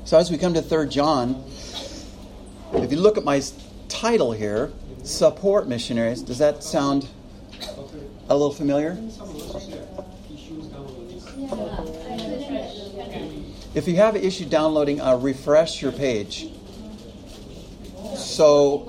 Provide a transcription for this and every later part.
So as we come to 3 John, if you look at my title here, Support Missionaries, does that sound a little familiar? If you have an issue downloading, refresh your page. So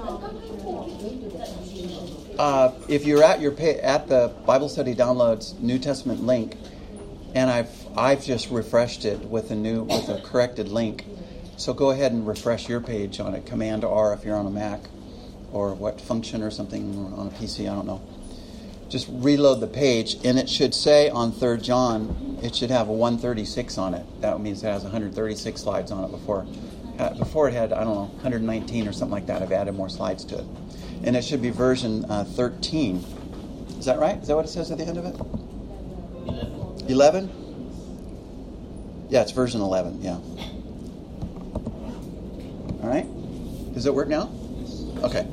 if you're at the Bible Study Downloads New Testament link, and I've just refreshed it with a corrected link. So go ahead and refresh your page on it. Command R if you're on a Mac, or what function or something on a PC, I don't know. Just reload the page, and it should say on 3 John, it should have a 136 on it. That means it has 136 slides on it before. Before it had, 119 or something like that. I've added more slides to it. And it should be version 13. Is that right? Is that what it says at the end of it? 11? Yeah, it's version 11, yeah. All right? Does it work now? Okay.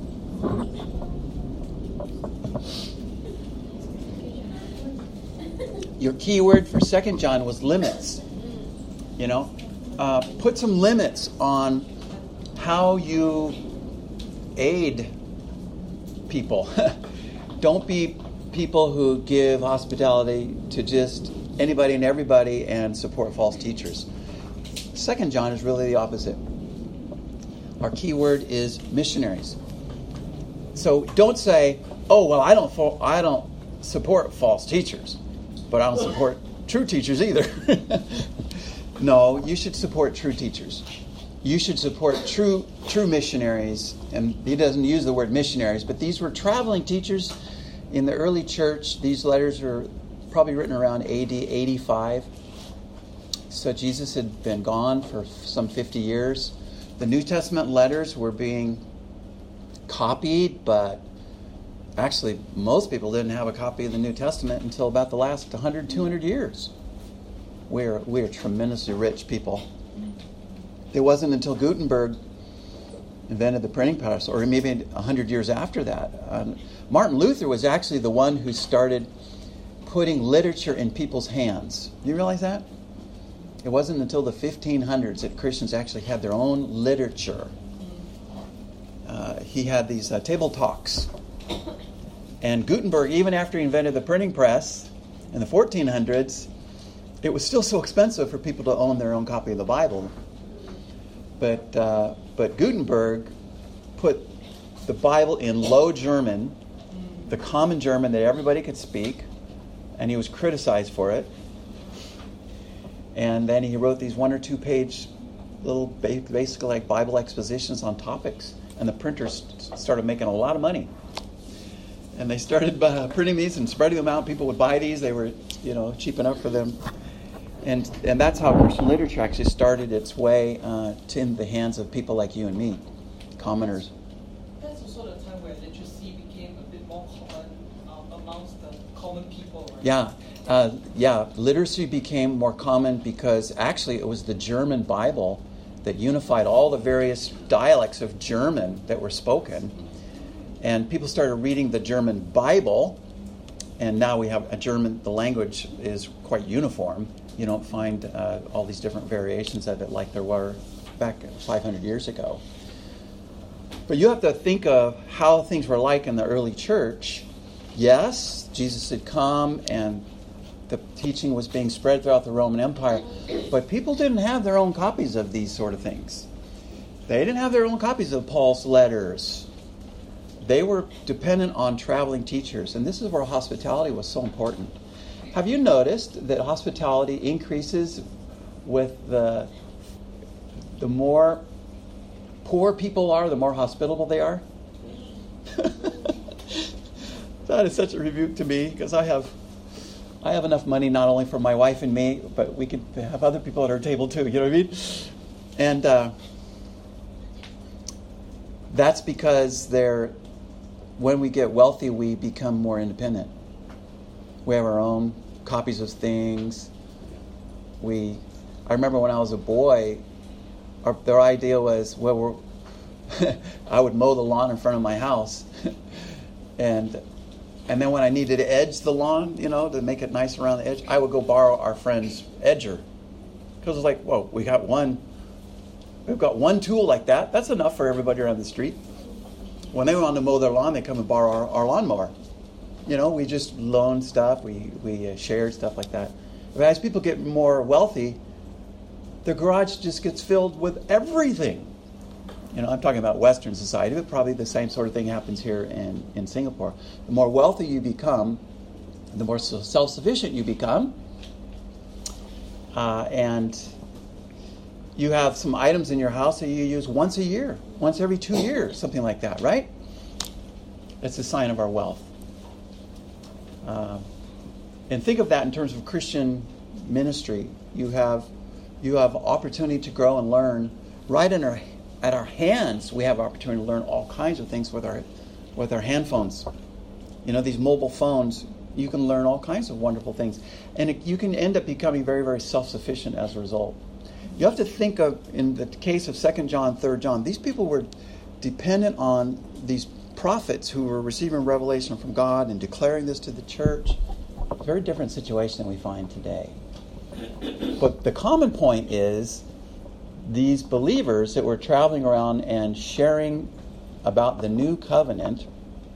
Your key word for 2 John was limits. Put some limits on how you aid people. Don't be people who give hospitality to just anybody and everybody and support false teachers. 2 John is really the opposite. Our key word is missionaries. So don't say, "Oh, well, I don't support false teachers, but I don't support true teachers either." No, you should support true teachers. You should support true missionaries. And he doesn't use the word missionaries, but these were traveling teachers in the early church. These letters were probably written around AD 85. So Jesus had been gone for some 50 years. The New Testament letters were being copied, but actually most people didn't have a copy of the New Testament until about the last 100, 200 years. We're tremendously rich people. It wasn't until Gutenberg invented the printing press, or maybe 100 years after that. Martin Luther was actually the one who started putting literature in people's hands. You realize that? It wasn't until the 1500s that Christians actually had their own literature. He had these table talks. And Gutenberg, even after he invented the printing press in the 1400s, it was still so expensive for people to own their own copy of the Bible. But Gutenberg put the Bible in Low German, the common German that everybody could speak, and he was criticized for it. And then he wrote these 1 or 2 page little basically like Bible expositions on topics, and the printers started making a lot of money. And they started printing these and spreading them out. People would buy these. They were, cheap enough for them. And that's how Christian literature actually started its way in the hands of people like you and me, commoners. That's also the time where literacy became a bit more common amongst the common people, right? Yeah. Literacy became more common because actually it was the German Bible that unified all the various dialects of German that were spoken. And people started reading the German Bible, and now we have the language is quite uniform. You don't find all these different variations of it like there were back 500 years ago. But you have to think of how things were like in the early church. Yes, Jesus had come and the teaching was being spread throughout the Roman Empire, but people didn't have their own copies of these sort of things. They didn't have their own copies of Paul's letters. They were dependent on traveling teachers, and this is where hospitality was so important. Have you noticed that hospitality increases with the more poor people are, the more hospitable they are? That is such a rebuke to me, because I have enough money not only for my wife and me, but we could have other people at our table too, you know what I mean? And that's because when we get wealthy, we become more independent. We have our own copies of things. I remember when I was a boy, their idea was, I would mow the lawn in front of my house, and then when I needed to edge the lawn, to make it nice around the edge, I would go borrow our friend's edger, because it's like, whoa, we got one We've got one tool like that. That's enough for everybody around the street. When they want to mow their lawn, they come and borrow our lawnmower. We just loan stuff. We share stuff like that. But as people get more wealthy, the garage just gets filled with everything. I'm talking about Western society, but probably the same sort of thing happens here in Singapore. The more wealthy you become, the more self-sufficient you become, and you have some items in your house that you use once a year, once every 2 years, something like that, right? It's a sign of our wealth. And think of that in terms of Christian ministry. You have opportunity to grow and learn right at our hands. We have opportunity to learn all kinds of things with our hand phones. These mobile phones, you can learn all kinds of wonderful things, and you can end up becoming very, very self-sufficient as a result. You have to think of, in the case of 2 John, 3 John, these people were dependent on these prophets who were receiving revelation from God and declaring this to the church. A very different situation than we find today. But the common point is these believers that were traveling around and sharing about the new covenant,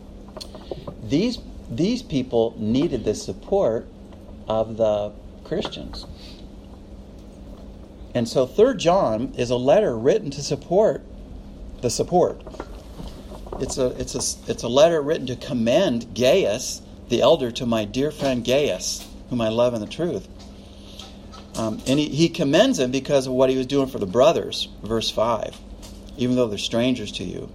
these people needed the support of the Christians. And so 3 John is a letter written to support the support. It's a letter written to commend Gaius, the elder, to my dear friend Gaius, whom I love in the truth. And he commends him because of what he was doing for the brothers, verse 5, even though they're strangers to you.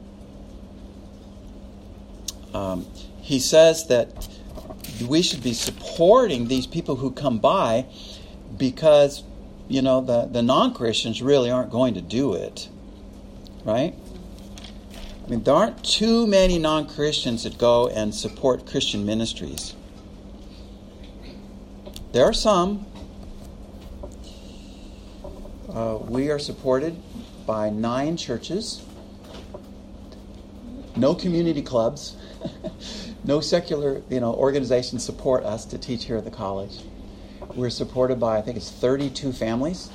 He says that we should be supporting these people who come by because, the non-Christians really aren't going to do it, right? I mean, there aren't too many non-Christians that go and support Christian ministries. There are some. We are supported by 9 churches, no community clubs, no secular organizations support us to teach here at the college. We're supported by, I think it's 32 families.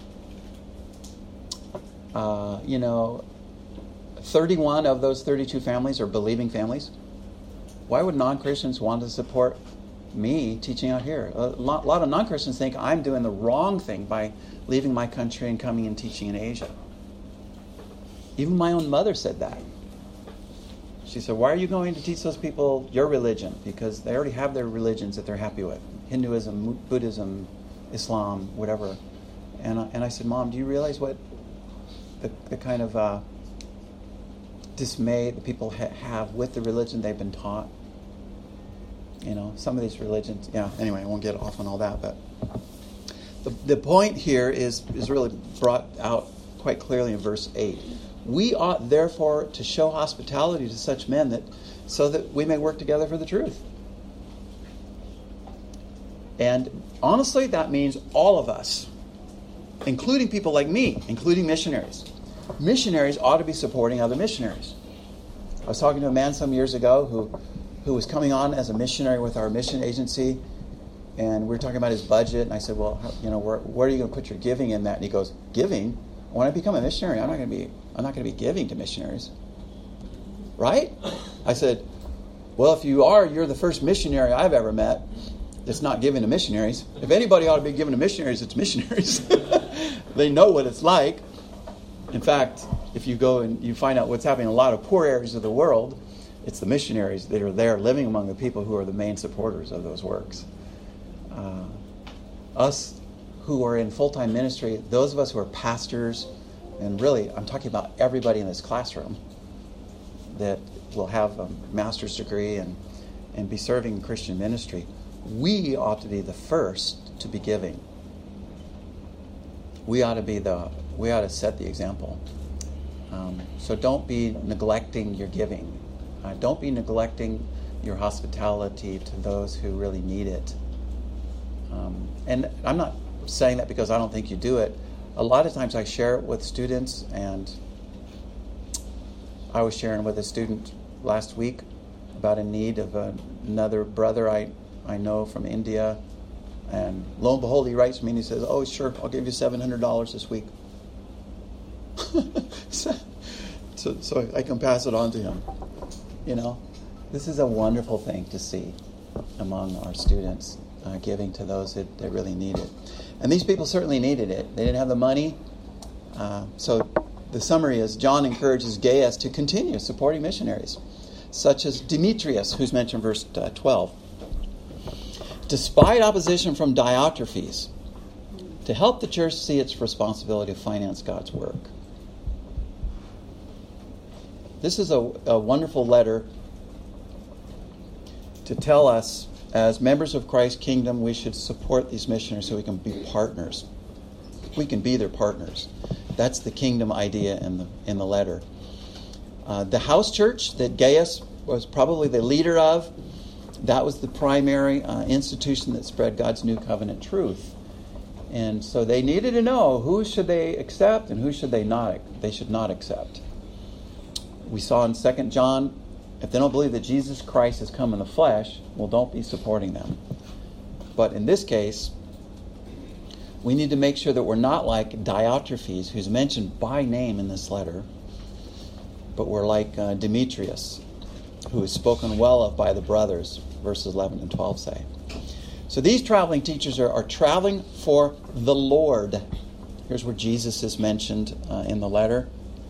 31 of those 32 families are believing families. Why would non-Christians want to support me teaching out here? A lot of non-Christians think I'm doing the wrong thing by leaving my country and coming and teaching in Asia. Even my own mother said that. She said, why are you going to teach those people your religion? Because they already have their religions that they're happy with. Hinduism, Buddhism, Islam, whatever. And I said, Mom, do you realize what the kind of dismay that people have with the religion they've been taught? Some of these religions, anyway, I won't get off on all that, but the point here is really brought out quite clearly in verse 8. We ought therefore to show hospitality to such men so that we may work together for the truth. And honestly, that means all of us, including people like me, including missionaries. Missionaries ought to be supporting other missionaries. I was talking to a man some years ago who was coming on as a missionary with our mission agency, and we were talking about his budget, and I said, well, where are you going to put your giving in that? And he goes, giving? When I become a missionary, I'm not going to be giving to missionaries. Right? I said, well, if you are, you're the first missionary I've ever met that's not giving to missionaries. If anybody ought to be giving to missionaries, it's missionaries. They know what it's like. In fact, if you go and you find out what's happening in a lot of poor areas of the world, it's the missionaries that are there living among the people who are the main supporters of those works. Us who are in full-time ministry, those of us who are pastors, and really I'm talking about everybody in this classroom that will have a master's degree and be serving in Christian ministry, we ought to be the first to be giving. We ought to set the example. So don't be neglecting your giving. Don't be neglecting your hospitality to those who really need it. And I'm not saying that because I don't think you do it. A lot of times I share it with students, and I was sharing with a student last week about a need of another brother I know from India, and lo and behold, he writes me and he says, oh, sure, I'll give you $700 this week. so I can pass it on to him. You know, this is a wonderful thing to see among our students, giving to those that really need it. And these people certainly needed it. They didn't have the money. So the summary is John encourages Gaius to continue supporting missionaries, such as Demetrius, who's mentioned in verse 12. Despite opposition from Diotrephes, to help the church see its responsibility to finance God's work. This is a wonderful letter to tell us, as members of Christ's kingdom, we should support these missionaries so we can be partners. We can be their partners. That's the kingdom idea in the letter. The house church that Gaius was probably the leader of, that was the primary institution that spread God's new covenant truth. And so they needed to know who should they accept and who should they not. They should not accept. We saw in 2 John, if they don't believe that Jesus Christ has come in the flesh, well, don't be supporting them. But in this case, we need to make sure that we're not like Diotrephes, who's mentioned by name in this letter, but we're like Demetrius, who is spoken well of by the brothers, verses 11 and 12 say. So these traveling teachers are traveling for the Lord. Here's where Jesus is mentioned in the letter.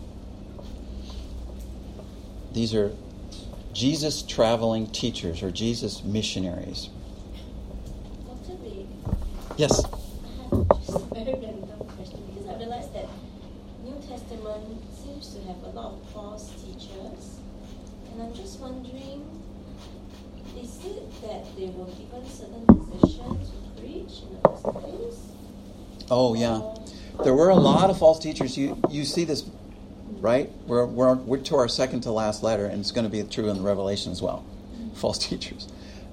These are Jesus traveling teachers, or Jesus missionaries. Dr. Lee, Yes. I have just a very random question, because I realized that New Testament seems to have a lot of false teachers, and I'm just wondering, is it that they were given certain positions to preach in the first place? Oh, yeah. There were a lot of false teachers. You see this, right? We're to our second to last letter, and it's going to be true in the Revelation as well. False teachers.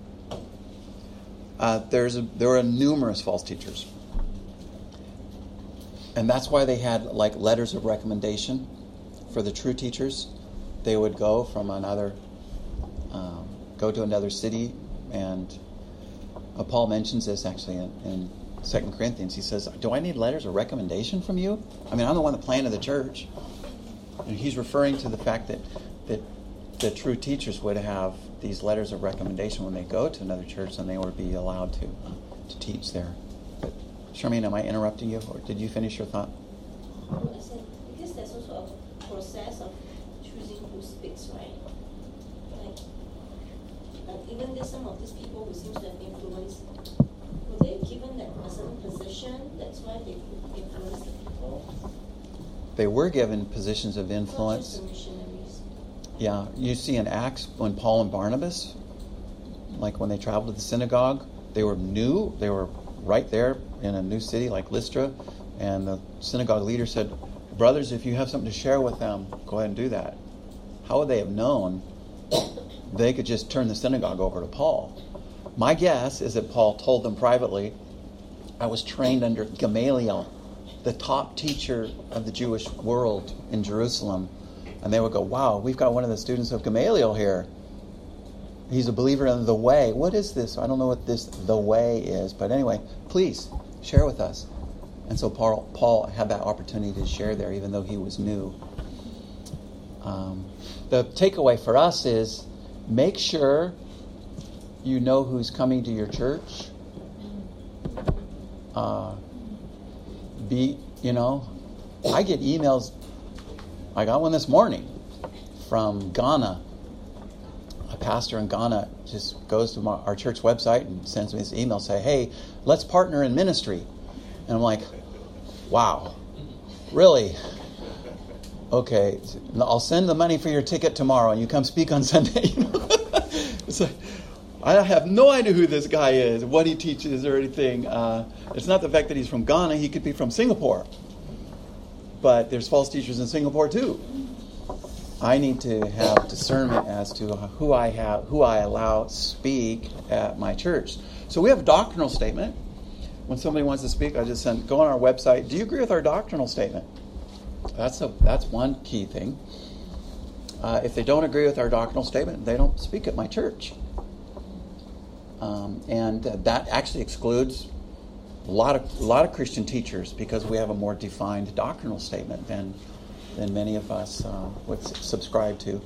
There were numerous false teachers. And that's why they had like letters of recommendation for the true teachers. They would go from go to another city, and Paul mentions this actually in 2 Corinthians. He says, do I need letters of recommendation from you? I mean, I'm the one that planted the church. And he's referring to the fact that the true teachers would have these letters of recommendation when they go to another church, and they would be allowed to teach there. But Charmaine, am I interrupting you, or did you finish your thought? No, I said, because there's also a process of choosing who speaks, right? Like even there's some of these people who seem to have influence, were they given a certain position? That's why they could influence the people? They were given positions of influence. Not just the missionaries. Yeah, you see in Acts when Paul and Barnabas, like when they traveled to the synagogue, they were new. They were right there in a new city like Lystra, and the synagogue leader said, brothers, if you have something to share with them, go ahead and do that. How would they have known they could just turn the synagogue over to Paul? My guess is that Paul told them privately, I was trained under Gamaliel, the top teacher of the Jewish world in Jerusalem. And they would go, wow, we've got one of the students of Gamaliel here. He's a believer in the way. What is this? I don't know what this the way is. But anyway, please share with us. And so Paul had that opportunity to share there, even though he was new. The takeaway for us is make sure you know who's coming to your church. I get emails. I got one this morning from Ghana. A pastor in Ghana just goes to our church website and sends me this email saying, hey, let's partner in ministry. And I'm like, wow, really? Okay, I'll send the money for your ticket tomorrow and you come speak on Sunday. It's like, I have no idea who this guy is, what he teaches or anything. It's not the fact that he's from Ghana. He could be from Singapore. But there's false teachers in Singapore too. I need to have discernment as to who I allow speak at my church. So we have a doctrinal statement. When somebody wants to speak, I just go on our website. Do you agree with our doctrinal statement? That's one key thing. If they don't agree with our doctrinal statement, they don't speak at my church. And that actually excludes a lot of Christian teachers, because we have a more defined doctrinal statement than than many of us would subscribe to.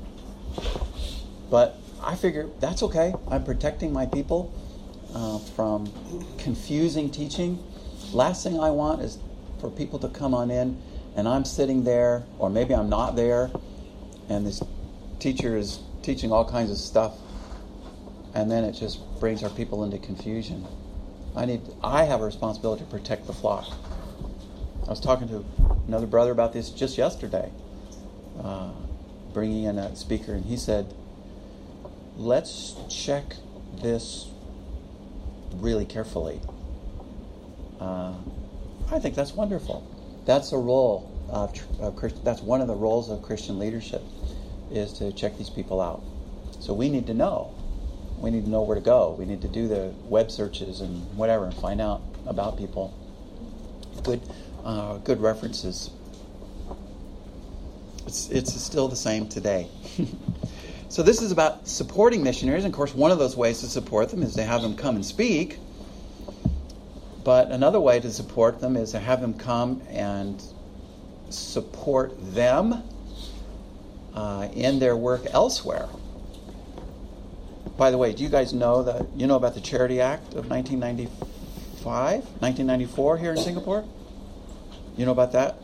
But I figure that's okay. I'm protecting my people from confusing teaching. Last thing I want is for people to come on in and I'm sitting there, or maybe I'm not there, and this teacher is teaching all kinds of stuff, and then it just brings our people into confusion. I have a responsibility to protect the flock. I was talking to another brother about this just yesterday, bringing in a speaker, and he said, let's check this really carefully. I think that's wonderful. That's a role of that's one of the roles of Christian leadership, is to check these people out. So we need to know. We need to know where to go. We need to do the web searches and whatever and find out about people. Good references. It's still the same today. So this is about supporting missionaries. And of course, one of those ways to support them is to have them come and speak. But another way to support them is to have them come and support them in their work elsewhere. By the way, do you guys know about the Charity Act of 1994 here in Singapore? You know about that?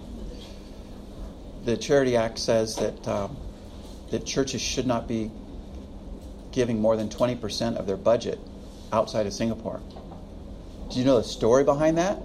The Charity Act says that churches should not be giving more than 20% of their budget outside of Singapore. Do you know the story behind that?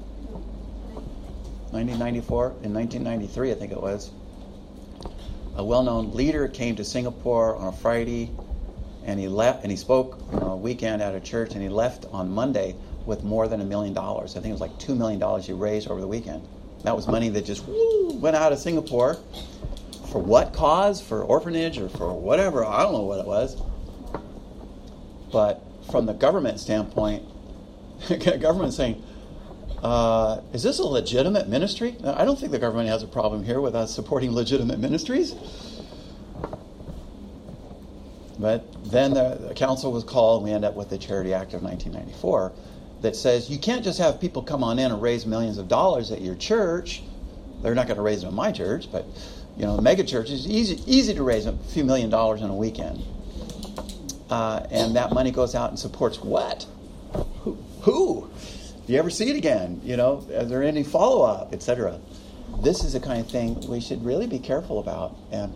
1994, in 1993, I think it was. A well-known leader came to Singapore on a Friday, and he left, and he spoke a weekend at a church, and he left on Monday with more than $1 million. I think it was like $2 million he raised over the weekend. That was money that just went out of Singapore. For what cause? For orphanage or for whatever? I don't know what it was. But from the government standpoint, the government's saying, is this a legitimate ministry? I don't think the government has a problem here with us supporting legitimate ministries. But then the council was called, and we end up with the Charity Act of 1994 that says you can't just have people come on in and raise millions of dollars at your church. They're not going to raise them in my church, but mega churches, easy to raise a few $1 million in a weekend. And that money goes out and supports what? Who? Do you ever see it again? Is there any follow-up, etc.? This is the kind of thing we should really be careful about. And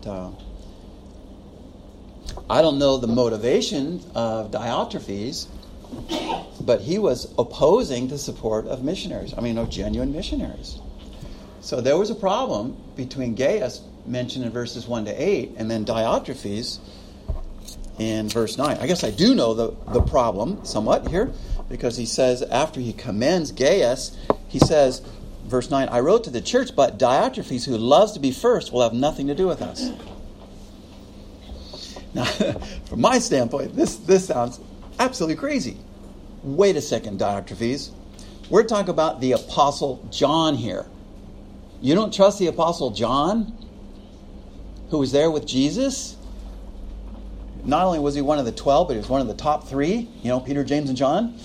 I don't know the motivation of Diotrephes, but he was opposing the support of missionaries. Of genuine missionaries. So there was a problem between Gaius, mentioned in verses 1 to 8, and then Diotrephes in verse 9. I guess I do know the problem somewhat here, because he says, after he commends Gaius, he says, verse 9, I wrote to the church, but Diotrephes, who loves to be first, will have nothing to do with us. Now, from my standpoint, this sounds absolutely crazy. Wait a second, Diotrephes. We're talking about the Apostle John here. You don't trust the Apostle John, who was there with Jesus? Not only was he one of the 12, but he was one of the top 3, Peter, James, and John.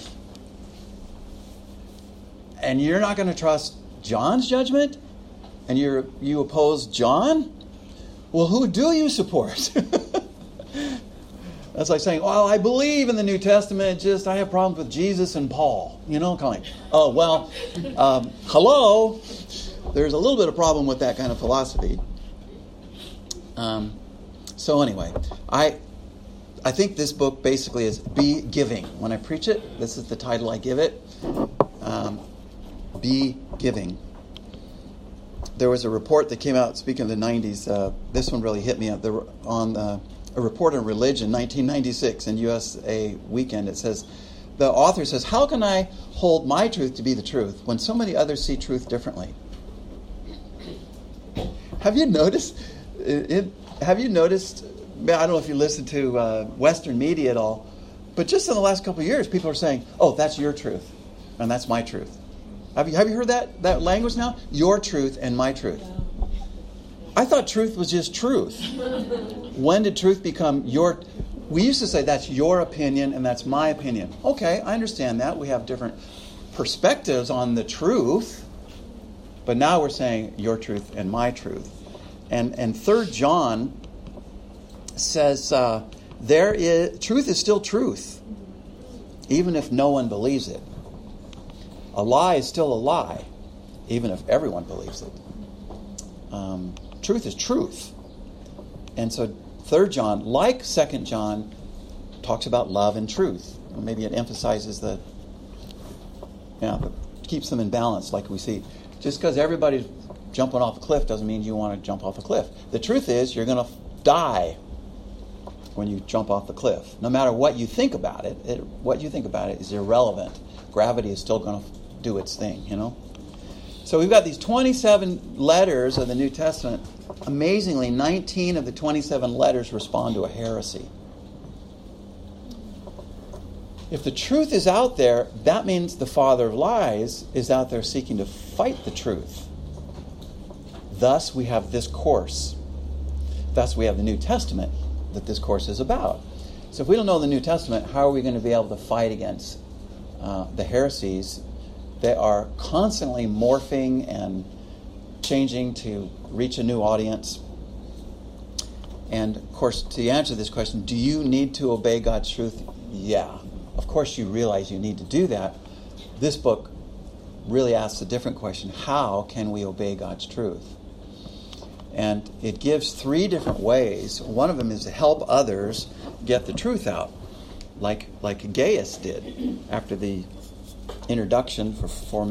And you're not going to trust John's judgment? And you oppose John? Well, who do you support? That's like saying, well, I believe in the New Testament, just I have problems with Jesus and Paul. Kind of like, oh, well, hello. There's a little bit of problem with that kind of philosophy. So anyway, I think this book basically is Be Giving. When I preach it, this is the title I give it. Be Giving. There was a report that came out, speaking of the 90s, this one really hit me up, on a report on religion, 1996, in USA Weekend. It says, the author says, how can I hold my truth to be the truth when so many others see truth differently? Have you noticed, I don't know if you listen to Western media at all, but just in the last couple of years, people are saying, oh, that's your truth, and that's my truth. Have you heard that language now? Your truth and my truth. I thought truth was just truth. When did truth become your... We used to say that's your opinion and that's my opinion. Okay, I understand that. We have different perspectives on the truth. But now we're saying your truth and my truth. And 3 John says truth is still truth, even if no one believes it. A lie is still a lie, even if everyone believes it. Truth is truth. And so 3 John, like 2 John, talks about love and truth. Maybe it emphasizes keeps them in balance, like we see. Just because everybody's jumping off a cliff doesn't mean you want to jump off a cliff. The truth is you're going to die when you jump off the cliff. No matter what you think about it, what you think about it is irrelevant. Gravity is still going to do its thing, So we've got these 27 letters of the New Testament. Amazingly, 19 of the 27 letters respond to a heresy. If the truth is out there, that means the father of lies is out there seeking to fight the truth. Thus, we have this course. Thus, we have the New Testament that this course is about. So if we don't know the New Testament, how are we going to be able to fight against the heresies? They are constantly morphing and changing to reach a new audience. And, of course, to answer this question, do you need to obey God's truth? Yeah. Of course you realize you need to do that. This book really asks a different question. How can we obey God's truth? And it gives 3 different ways. One of them is to help others get the truth out, like Gaius did after the introduction for 4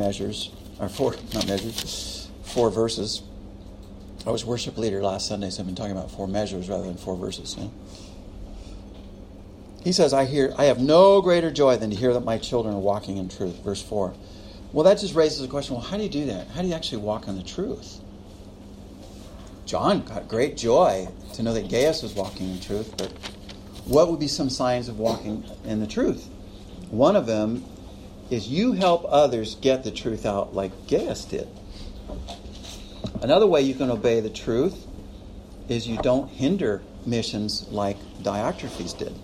verses. I was worship leader last Sunday, so I've been talking about 4 measures rather than 4 verses. He says, I have no greater joy than to hear that my children are walking in truth. Verse 4. Well, that just raises the question, well, how do you do that? How do you actually walk in the truth? John got great joy to know that Gaius was walking in truth, but what would be some signs of walking in the truth? One of them is you help others get the truth out like Gaius did. Another way you can obey the truth is you don't hinder missions like Diotrephes did.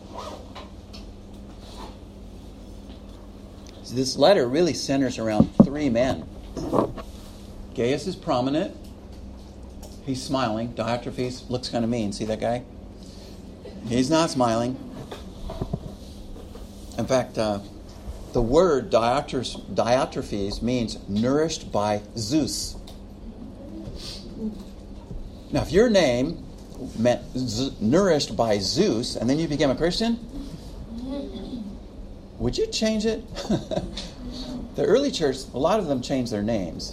So this letter really centers around 3 men. Gaius is prominent. He's smiling. Diotrephes looks kind of mean. See that guy? He's not smiling. In fact, the word Diotrephes means nourished by Zeus. Now, if your name meant nourished by Zeus, and then you became a Christian, would you change it? The early church, a lot of them changed their names.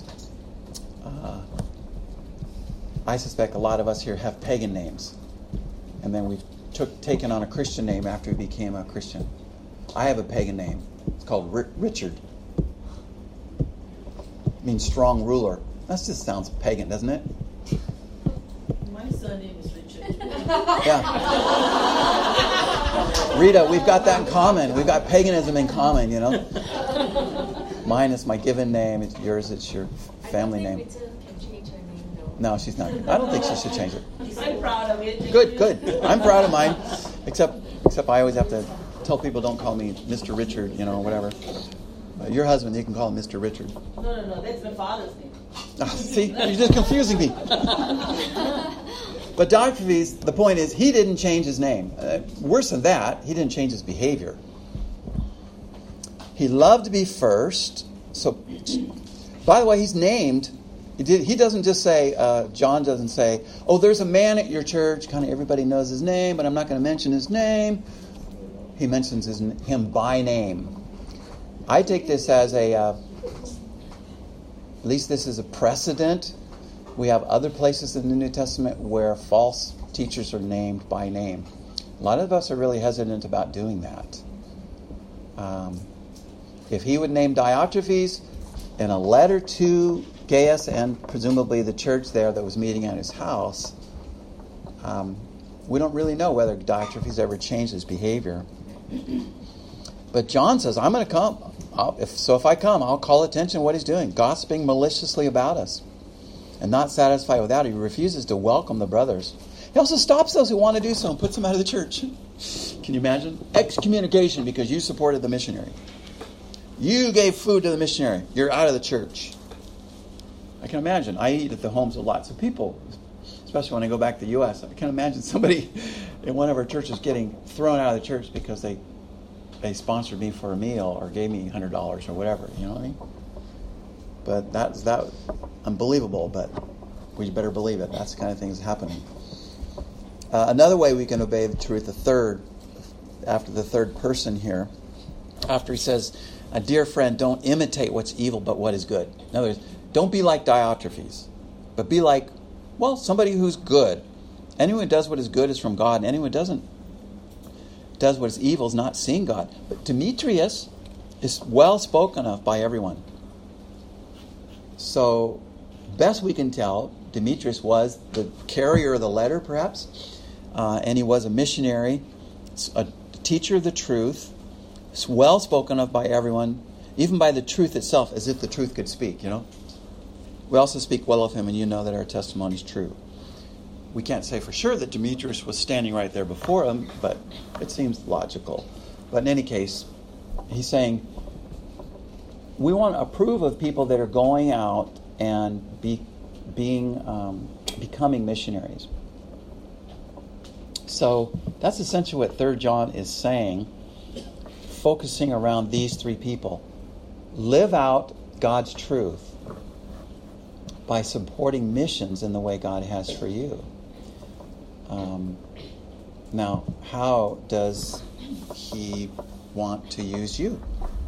I suspect a lot of us here have pagan names. And then we've taken on a Christian name after we became a Christian. I have a pagan name. It's called Richard. It means strong ruler. That just sounds pagan, doesn't it? My surname is Richard. Yeah. Rita, we've got that in common. We've got paganism in common, Mine is my given name. It's yours. It's your family name. Rita can change her name, though. No, she's not. I don't think she should change it. I'm proud of it. Good. I'm proud of mine. Except I always have to tell people don't call me Mr. Richard, whatever. Your husband, you can call him Mr. Richard. No. That's my father's name. See, you're just confusing me. But Diotrephes, the point is, he didn't change his name. Worse than that, he didn't change his behavior. He loved to be first. So, by the way, he's named. He doesn't just say, John doesn't say, oh, there's a man at your church. Kind of everybody knows his name, but I'm not going to mention his name. He mentions him by name. I take this as at least this is a precedent. We have other places in the New Testament where false teachers are named by name. A lot of us are really hesitant about doing that. If he would name Diotrephes in a letter to Gaius and presumably the church there that was meeting at his house, we don't really know whether Diotrephes ever changed his behavior. But John says, I'm going to come. If I come, I'll call attention to what he's doing, gossiping maliciously about us. And not satisfied with that, he refuses to welcome the brothers. He also stops those who want to do so and puts them out of the church. Can you imagine? Excommunication because you supported the missionary. You gave food to the missionary. You're out of the church. I can imagine. I eat at the homes of lots of people, especially when I go back to the U.S. I can imagine somebody in one of our churches getting thrown out of the church because they sponsored me for a meal or gave me $100 or whatever. You know what I mean? But that's unbelievable. But we better believe it. That's the kind of things happening. Another way we can obey the truth, after the third person here, after he says, "A dear friend, don't imitate what's evil, but what is good." In other words, don't be like Diotrephes, but be like, somebody who's good. Anyone who does what is good is from God, and anyone who does what is evil is not seeing God. But Demetrius is well spoken of by everyone. So, best we can tell, Demetrius was the carrier of the letter, perhaps, and he was a missionary, a teacher of the truth, well spoken of by everyone, even by the truth itself, as if the truth could speak, We also speak well of him, and you know that our testimony is true. We can't say for sure that Demetrius was standing right there before him, but it seems logical. But in any case, he's saying, we want to approve of people that are going out and becoming missionaries. So that's essentially what 3 John is saying, focusing around these three people. Live out God's truth by supporting missions in the way God has for you. Now, how does he want to use you?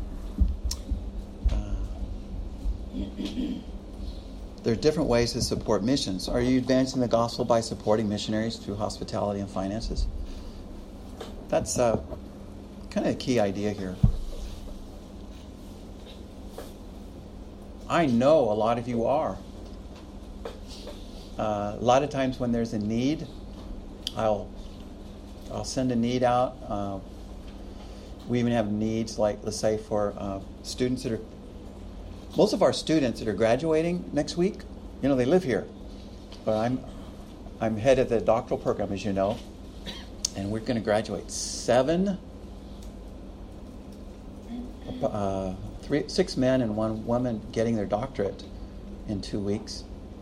There are different ways to support missions. Are you advancing the gospel by supporting missionaries through hospitality and finances? That's kind of a key idea here. I know a lot of you are. A lot of times when there's a need, I'll send a need out. We even have needs, like, let's say, for students that are... Most of our students that are graduating next week, they live here. But I'm head of the doctoral program, as you know, and we're going to graduate 6 men and 1 woman getting their doctorate in 2 weeks.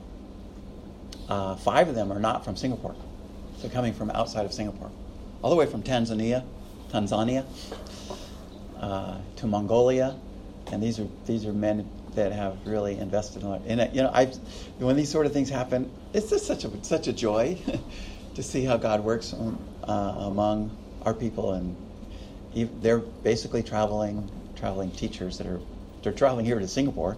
5 of them are not from Singapore. They're coming from outside of Singapore. All the way from Tanzania to Mongolia. And these are men that have really invested in it. When these sort of things happen, it's just such a joy to see how God works among our people, and they're basically traveling teachers they're traveling here to Singapore.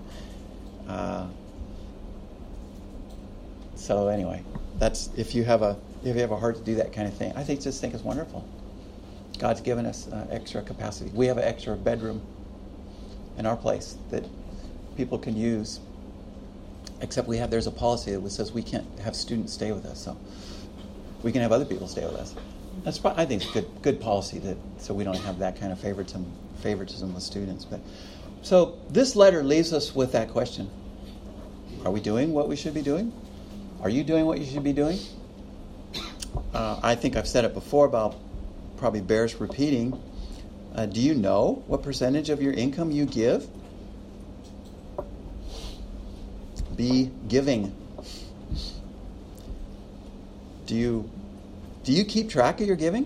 So anyway, that's if you have a heart to do that kind of thing, I think it's wonderful. God's given us extra capacity. We have an extra bedroom in our place that people can use, except there's a policy that says we can't have students stay with us, so we can have other people stay with us. That's I think it's good policy so we don't have that kind of favoritism with students. But so this letter leaves us with that question: are we doing what we should be doing? Are you doing what you should be doing? I think I've said it before, but probably bears repeating. Do you know what percentage of your income you give? Be giving. Do you keep track of your giving?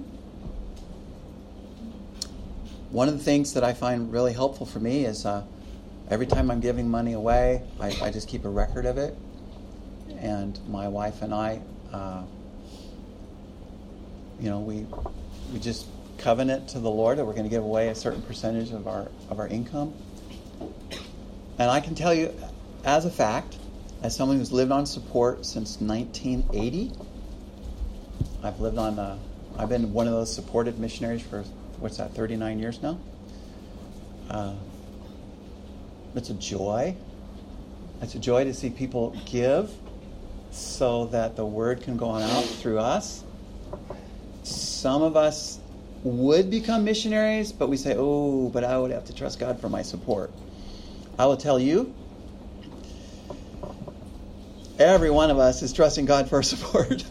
One of the things that I find really helpful for me is every time I'm giving money away, I just keep a record of it. And my wife and I, we just covenant to the Lord that we're going to give away a certain percentage of our income. And I can tell you, as a fact, as someone who's lived on support since 1980, I've been one of those supported missionaries for 39 years now. It's a joy. It's a joy to see people give so that the word can go on out through us. Some of us would become missionaries, but we say, but I would have to trust God for my support. I will tell you, every one of us is trusting God for our support.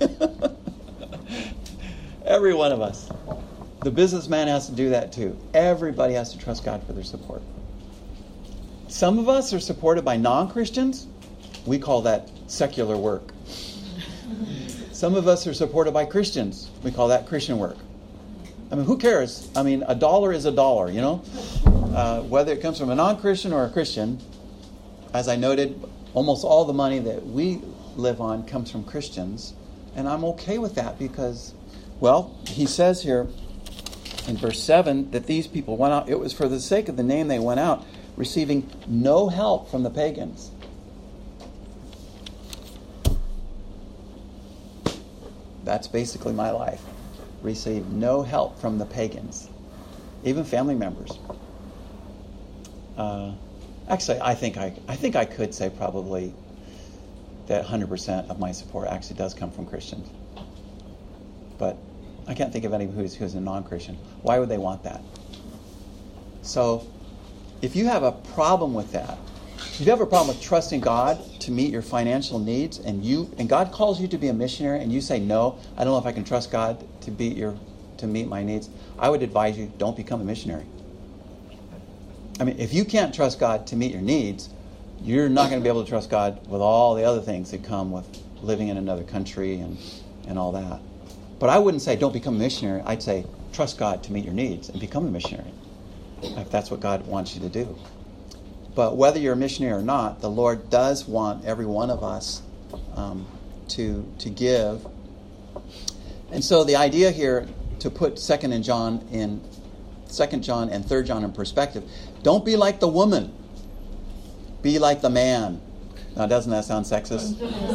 Every one of us. The businessman has to do that too. Everybody has to trust God for their support. Some of us are supported by non-Christians, We call that secular work. Some of us are supported by Christians. We call that Christian work. I mean, who cares? I mean, a dollar is a dollar, you know? Whether it comes from a non-Christian or a Christian, as I noted, almost all the money that we live on comes from Christians. And I'm okay with that because, well, he says here in verse 7 that these people went out. It was for the sake of the name they went out, receiving no help from the pagans. That's basically my life. Receive no help from the pagans, even family members. Actually, I think I could say probably that 100% of my support actually does come from Christians. But I can't think of anyone who's a non-Christian. Why would they want that? So, if you have a problem with that, if you have a problem with trusting God to meet your financial needs, and God calls you to be a missionary, and you say, no, I don't know if I can trust God to meet my needs, I would advise you, don't become a missionary. I mean, if you can't trust God to meet your needs, you're not going to be able to trust God with all the other things that come with living in another country and all that. But I wouldn't say don't become a missionary. I'd say trust God to meet your needs and become a missionary, if that's what God wants you to do. But whether you're a missionary or not, the Lord does want every one of us to give. And so the idea here to put 2 John and 3 John in perspective, don't be like the woman. Be like the man. Now, doesn't that sound sexist?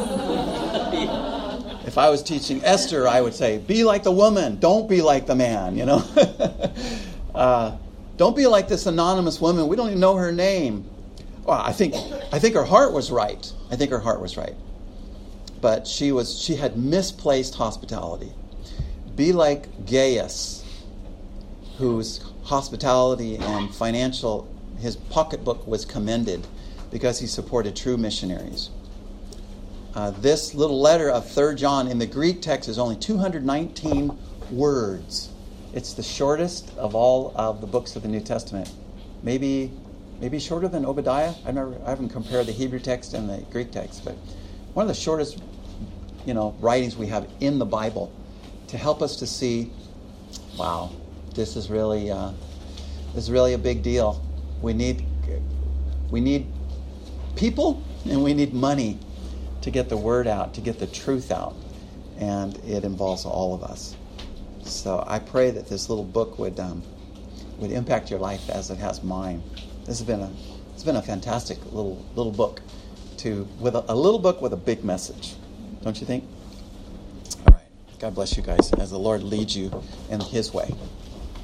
If I was teaching Esther, I would say, be like the woman. Don't be like the man, you know. Don't be like this anonymous woman. We don't even know her name. Well, I think her heart was right. But she had misplaced hospitality. Be like Gaius, whose hospitality and his pocketbook was commended because he supported true missionaries. This little letter of 3 John in the Greek text is only 219 words. It's the shortest of all of the books of the New Testament. Maybe shorter than Obadiah. I haven't compared the Hebrew text and the Greek text, but one of the shortest, writings we have in the Bible to help us to see, wow, this is really a big deal. We need people and we need money to get the word out, to get the truth out, and it involves all of us. So I pray that this little book would impact your life as it has mine. It's been a fantastic little book with a little book with a big message, don't you think? All right. God bless you guys as the Lord leads you in His way.